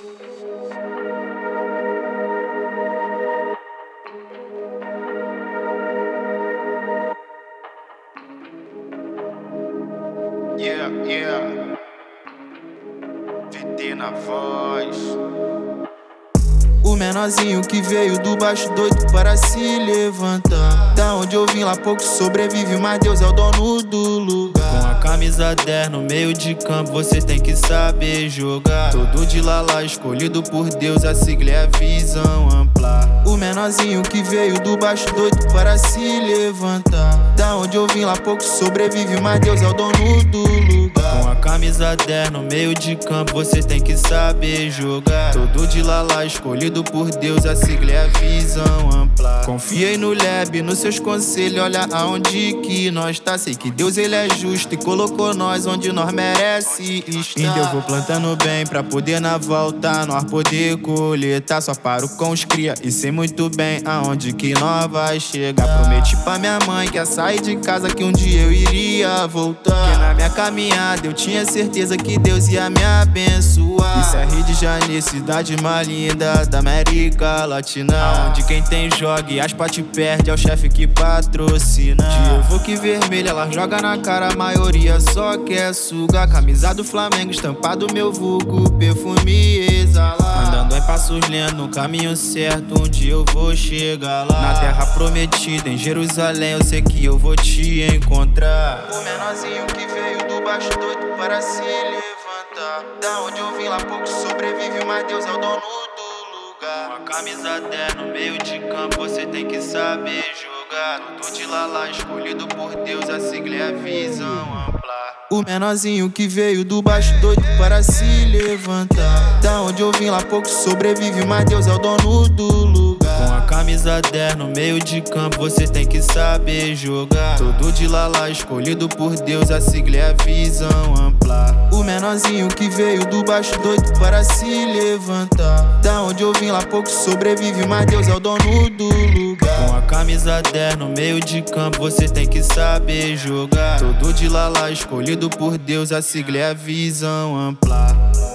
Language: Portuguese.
Yeah, yeah. VT na voz. O menorzinho que veio do baixo doido para se levantar. Da onde eu vim lá pouco sobrevive, mas Deus é o dono do lugar. Com a camisa 10 no meio de campo você tem que saber jogar. Todo de lala escolhido por Deus, a sigla é a visão ampla. O menorzinho que veio do baixo doido para se levantar. Da onde eu vim lá pouco sobrevive, mas Deus é o dono do lugar. Com a camisa 10 no meio de campo você tem que saber jogar. Todo de lala escolhido por Deus, a sigla é a visão ampla. Confiei no Leb, nos seus conselhos, olha aonde que nós tá. Sei que Deus ele é justo e colocou nós onde nós merece estar. Ainda eu vou plantando bem pra poder na volta nós poder coletar. Só paro com os cria e sei muito bem aonde que nós vai chegar. Prometi pra minha mãe que ia sair de casa, que um dia eu iria voltar. Que na minha caminhada eu tinha certeza que Deus ia me abençoar. Isso é Rio de Janeiro, cidade mais linda da América Latina, onde quem tem joga e aspa te perde, é o chefe que patrocina. De Evo que vermelho ela joga na cara, a maioria só quer sugar. Camisa do Flamengo, estampado meu vulgo, perfume exalar. Andando em passos lentos, no caminho certo, um dia eu vou chegar lá. Na terra prometida, em Jerusalém, eu sei que eu vou te encontrar. O menorzinho que veio do baixo doido para se levantar. Da onde eu vim lá pouco sobrevive, mas Deus é o dono do lugar. Com a camisa 10 no meio de campo você tem que saber jogar. Tudo de lala escolhido por Deus, a sigla é a visão ampla. O menorzinho que veio do baixo doido para se levantar. Da onde eu vim lá pouco sobrevive, mas Deus é o dono do lugar. Com a camisa 10 no meio de campo você tem que saber jogar. Todo de lala escolhido por Deus, a sigla é a visão ampla. O menorzinho que veio do baixo doido para se levantar. Da onde eu vim lá pouco sobrevive, mas Deus é o dono do lugar. Com a camisa 10 no meio de campo você tem que saber jogar. Todo de lala escolhido por Deus, a sigla é a visão ampla.